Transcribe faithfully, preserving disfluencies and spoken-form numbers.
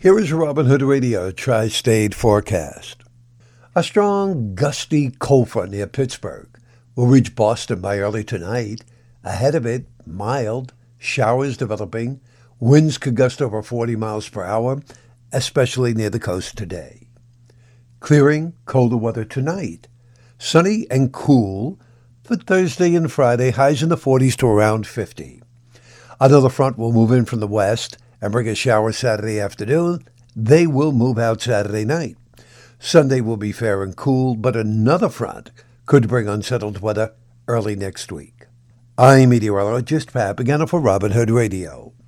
Here is Robin Hood Radio Tri-State forecast. A strong, gusty cold front near Pittsburgh will reach Boston by early tonight. Ahead of it, mild, showers developing. Winds could gust over forty miles per hour, especially near the coast today. Clearing, colder weather tonight. Sunny and cool for Thursday and Friday, highs in the forties to around fifty. Another front will move in from the west and bring a shower Saturday afternoon. They will move out Saturday night. Sunday will be fair and cool, but another front could bring unsettled weather early next week. I'm meteorologist Pat Pagano for Robin Hood Radio.